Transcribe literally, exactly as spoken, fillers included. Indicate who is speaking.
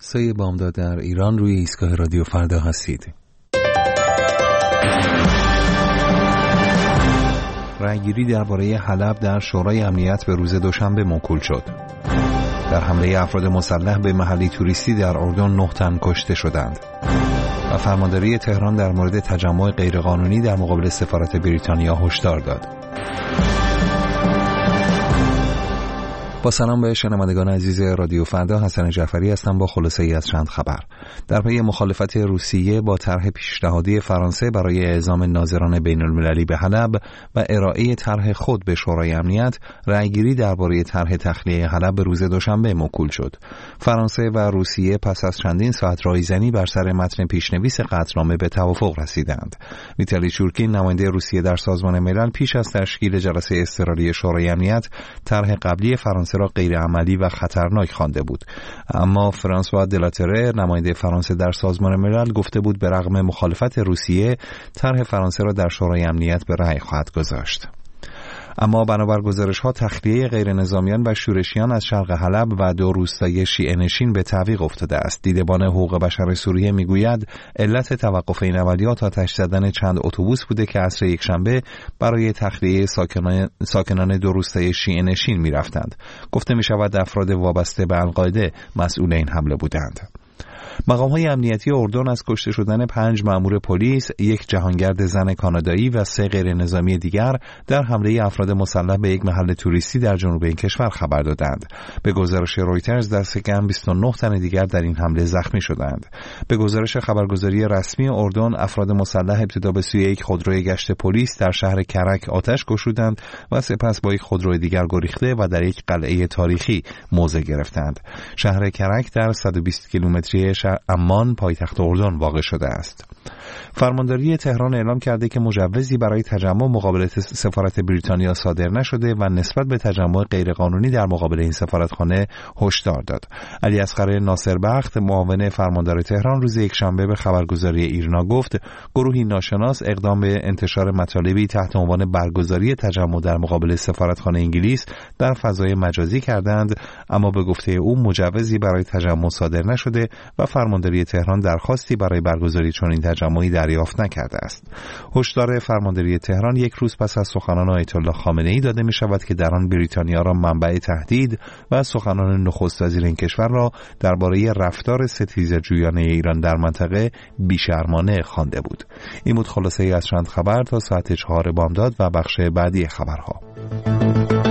Speaker 1: سه بامداد در ایران، روی ایستگاه رادیو فردا هستید. رأیگیری درباره حلب در شورای امنیت به روز دوشنبه موکول شد. در حمله افراد مسلح به محلی توریستی در اردن نه تن کشته شدند. و فرمانداری تهران در مورد تجمع غیرقانونی در مقابل سفارت بریتانیا هشدار داد. با سلام به شنوندگان عزیز رادیو فردا، حسن جعفری هستم با خلاصه ای از چند خبر. در پی مخالفت روسیه با طرح پیشنهادی فرانسه برای اعزام ناظران بین المللی به حلب و ارائه طرح خود به شورای امنیت، رأیگیری درباره طرح تخلیه حلب به روز دوشنبه موکول شد. فرانسه و روسیه پس از چندین ساعت رایزنی بر سر متن پیشنویس قطعنامه به توافق رسیدند. ویتالی چورکین، نماینده روسیه در سازمان ملل، پیش از تشکیل جلسه اضطراری شورای امنیت طرح قبلی فرانسه را غیر عملی و خطرناک خوانده بود. اما فرانسوا دلاتره، نماینده فرانسه در سازمان ملل، گفته بود به رغم مخالفت روسیه طرح فرانسه را در شورای امنیت به رأی خواهد گذاشت. اما بنابر گزارش‌ها تخلیه غیر نظامیان و شورشیان از شرق حلب و دو روستای شیعه نشین به تعویق افتاده است. دیدبان حقوق بشر سوریه میگوید علت توقف این عملیات آتش زدن چند اتوبوس بوده که عصر یکشنبه برای تخلیه ساکنان ساکنان دو روستای شیعه نشین می‌رفتند. گفته می‌شود افراد وابسته به القاعده مسئول این حمله بودند. مقام‌های امنیتی اردن از کشته شدن پنج مأمور پلیس، یک جهانگرد زن کانادایی و سه غیر نظامی دیگر در حمله افراد مسلح به یک محل توریستی در جنوب این کشور خبر دادند. به گزارش رویترز دست کم بیست و نه تن دیگر در این حمله زخمی شدند. به گزارش خبرگزاری رسمی اردن، افراد مسلح ابتدا به سوی یک خودروی گشت پلیس در شهر کرک آتش گشودند و سپس با یک خودروی دیگر گریخته و در یک قلعه تاریخی موضع گرفتند. شهر کرک در صد و بیست کیلومتری عمان، پایتخت اردن، واقع شده است. فرمانداری تهران اعلام کرده که مجوزی برای تجمع مقابل سفارت بریتانیا صادر نشده و نسبت به تجمع غیرقانونی در مقابل این سفارتخانه هشدار داد. علی اصغر ناصربخت، معاون فرماندار تهران، روز یکشنبه به خبرگزاری ایرنا گفت گروهی ناشناس اقدام به انتشار مطالبی تحت عنوان برگزاری تجمع در مقابل سفارتخانه انگلیس در فضای مجازی کردند، اما به گفته او مجوزی برای تجمع صادر نشده و فرمانداری تهران درخواستی برای برگزاری چنین تجمعی دریافت نکرده است. هشدار فرمانداری تهران یک روز پس از سخنان آیت الله خامنه‌ای داده می شود که در آن بریتانیا را منبع تهدید و سخنان نخست وزیر این کشور را درباره رفتار ستیزجویانه ایران در منطقه بیشرمانه خوانده بود. این بود خلاصه ای از چند خبر تا ساعت چهار بامداد و بخش بعدی خبرها.